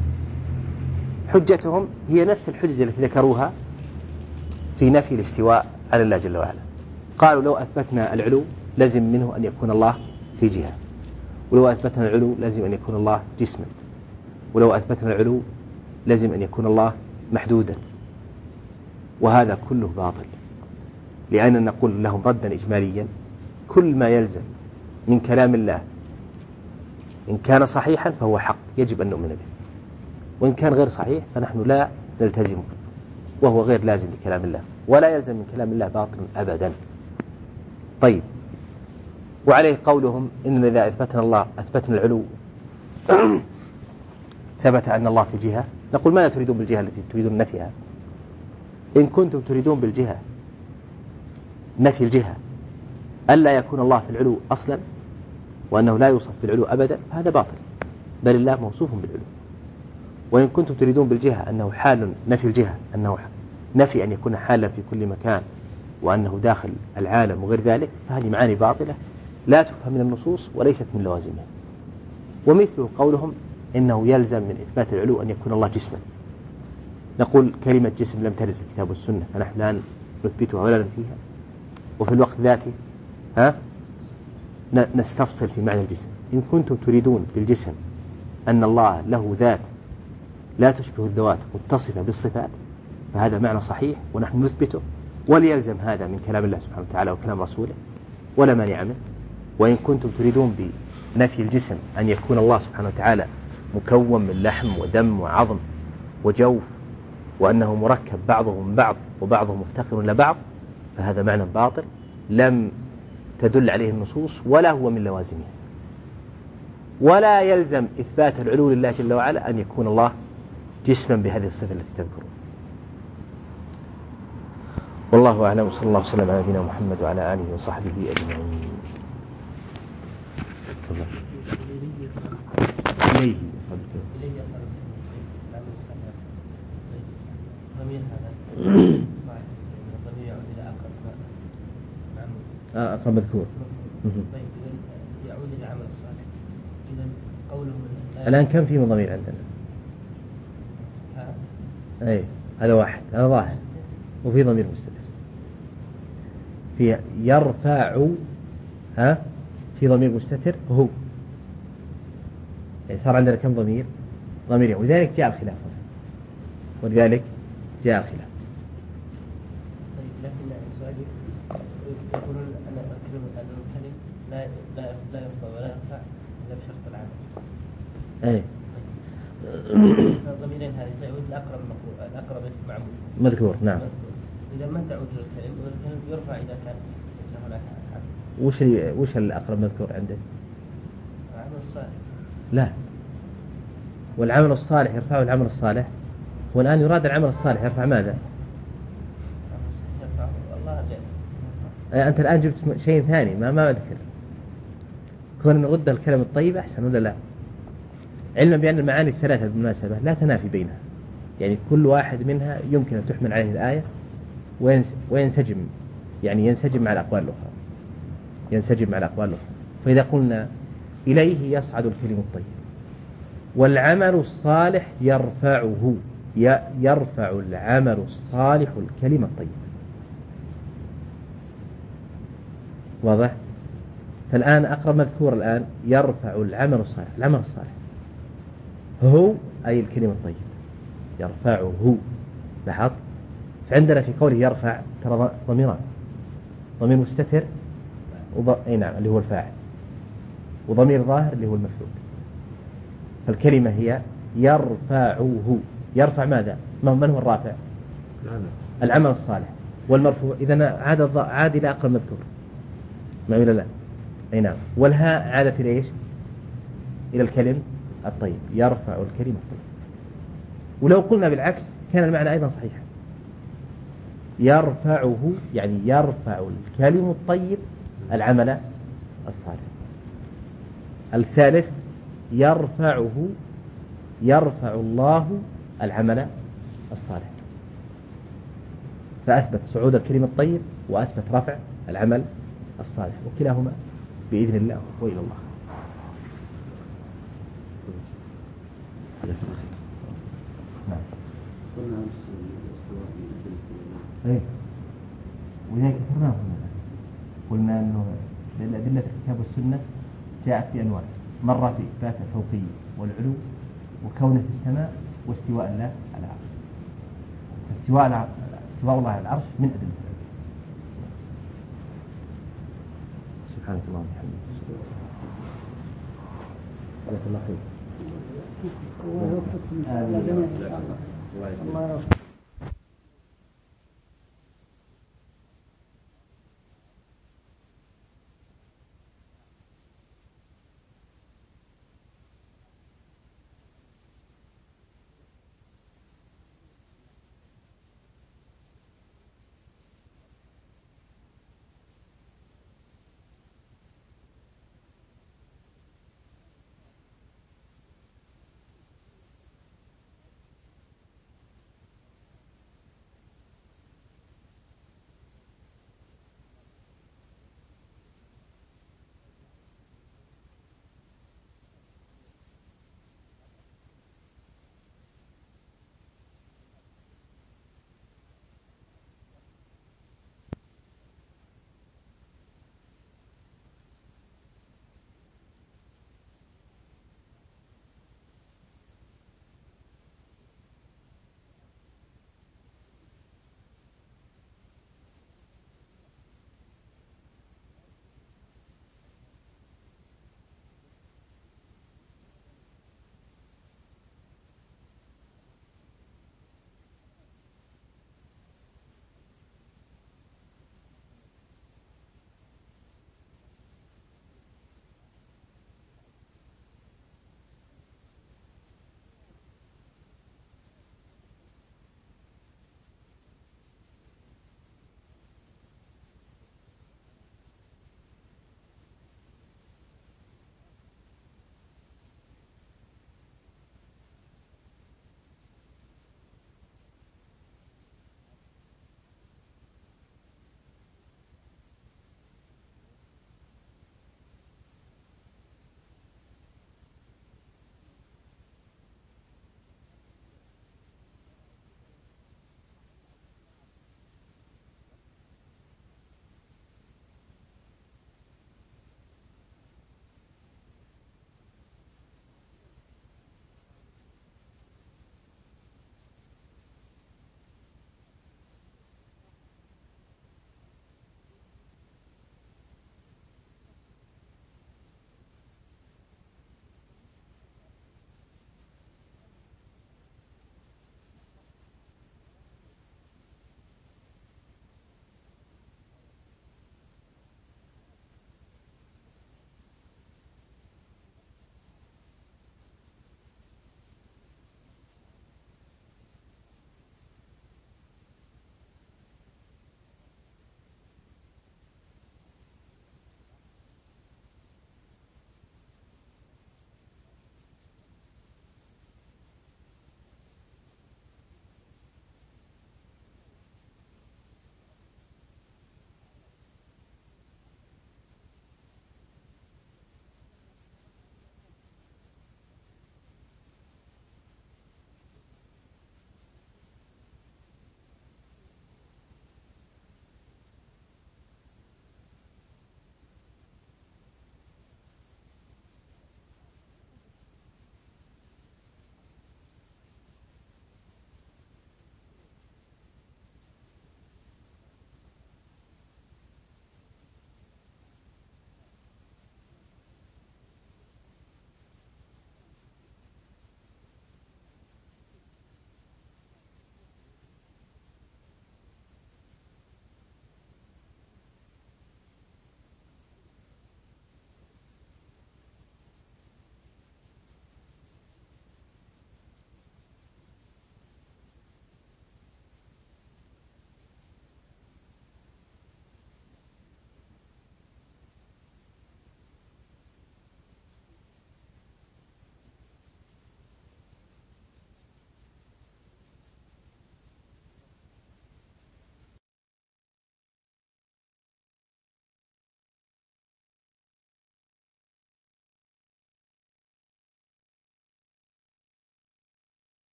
حجتهم هي نفس الحجة التي ذكروها في نفي الاستواء على الله جل وعلا. قالوا لو أثبتنا العلو لازم منه أن يكون الله في جهة، ولو أثبتنا العلو لازم أن يكون الله جسما، ولو أثبتنا العلو لازم أن يكون الله محدودا. وهذا كله باطل، لأننا نقول لهم ردا إجماليا كل ما يلزم من كلام الله إن كان صحيحا فهو حق يجب أن نؤمن به، وإن كان غير صحيح فنحن لا نلتزمه، وهو غير لازم لكلام الله، ولا يلزم من كلام الله باطل أبدا. طيب وعليه قولهم إننا إذا أثبتنا الله أثبتنا العلو ثبت أن الله في جهة. نقول ماذا تريدون بالجهة التي تريدون نفيها؟ إن كنتم تريدون بالجهة نفي الجهة ألا يكون الله في العلو أصلا وأنه لا يوصف بالعلو أبدا، هذا باطل، بل الله موصوف بالعلو. وإن كنتم تريدون بالجهة أنه حال نفي الجهة، أنه نفي أن يكون حالا في كل مكان وأنه داخل العالم وغير ذلك، فهذه معاني باطلة لا تفهم من النصوص وليست من لوازمها. ومثل قولهم إنه يلزم من إثبات العلو أن يكون الله جسما. نقول كلمة جسم لم ترد في الكتاب والسنة، فنحن لا نثبتها ولا ننفيها، وفي الوقت ذاته ها نستفصل في معنى الجسم. إن كنتم تريدون بالجسم أن الله له ذات لا تشبه الذوات متصفة بالصفات، فهذا معنى صحيح ونحن نثبته، وليلزم هذا من كلام الله سبحانه وتعالى وكلام رسوله ولا مانع منه. وإن كنتم تريدون بنفي الجسم أن يكون الله سبحانه وتعالى مكون من لحم ودم وعظم وجوف، وأنه مركب بعضه من بعض وبعضه مفتقر لبعض، فهذا معنى باطل لم تدل عليه النصوص ولا هو من لوازمها. ولا يلزم إثبات العلو لله جل وعلا أن يكون الله جسما بهذه الصفة التي تذكرون. والله أعلم، صلى الله وسلم على نبينا محمد وعلى آله وصحبه أجمعين. إليه ضمير هذا ضمير يعود إلى أقرب آه أقرب مذكور. طيب إذا يعود إلى عمل الصالح، إذا قوله الآن كم في ضمير عندنا؟ ها أي هذا واحد، هذا ظاهر، وفي ضمير مستتر في يرفع، ها في ضمير مستتر هو، يعني صار عندنا كم ضمير؟ ضميرين، ولذلك جاء الخلاف ولذلك جاء الخلاف. طيب لكن سؤالي يقولون أن الكلمة الكلم لا لا لا يرفع ولا يرفع إلا بشرط العمل. أي الضميرين هذه تعود الأقرب مقول الأقرب معمول مذكور. نعم. إذا ما تعود للكلم، والكلم يرفع إذا كان ليس هناك عمل. وش وش الأقرب مذكور عندك؟ العمل الصالح. لا، والعمل الصالح يرفعه العمل الصالح، والآن يراد العمل الصالح يرفع ماذا؟ يرفع الله جل. أنت الآن جبت شيء ثاني ما ما أذكر. كون نرد الكلام الطيب أحسن ولا لا؟ علما بأن المعاني الثلاثة بالمناسبة لا تنافي بينها، يعني كل واحد منها يمكن أن تحمل عليه الآية وينسجم، يعني ينسجم مع الأقوال الأخرى، ينسجم مع الأقوال الأخرى. فإذا قلنا إليه يصعد الكلم الطيب والعمل الصالح يرفعه، يرفع العمل الصالح الكلمة الطيب. واضح؟ فالآن أقرب مذكور الآن يرفع العمل الصالح، العمل الصالح هو أي الكلمة الطيب يرفعه. لاحظ؟ فعندنا في قوله يرفع ترى ضميران، ضمير مستتر وض... أي نعم اللي هو الفاعل، وضمير ظاهر اللي هو المفعول. فالكلمة هي يرفعه، يرفع ماذا؟ من هو الرافع؟ العمل الصالح. والمرفوع إذا عاد الض... عاد إلى أقرب مذكور، ما ولا لا؟ أي نعم. والهاء عادت إلى إيش؟ إلى الكلم الطيب، يرفع الكلم الطيب. ولو قلنا بالعكس كان المعنى أيضا صحيحا، يرفعه يعني يرفع الكلم الطيب العمل الصالح. الثالث يرفعه يرفع الله العمل الصالح، فأثبت صعود الكلم الطيب وأثبت رفع العمل الصالح، وكلاهما بإذن الله وإلى الله. نعم. ايه وهيك ذكرناه هنا، قلنا انه الادله في الكتاب والسنه جاءت في انواع، مره في اثبات الفوقيه والعلو وكونه في السماء واستواء الله على العرش. فاستواء استواء الله على العرش من ادله. سبحانك اللهم وبحمدك. جزاك الله خير. الله يوفقكم. الله يوفقك.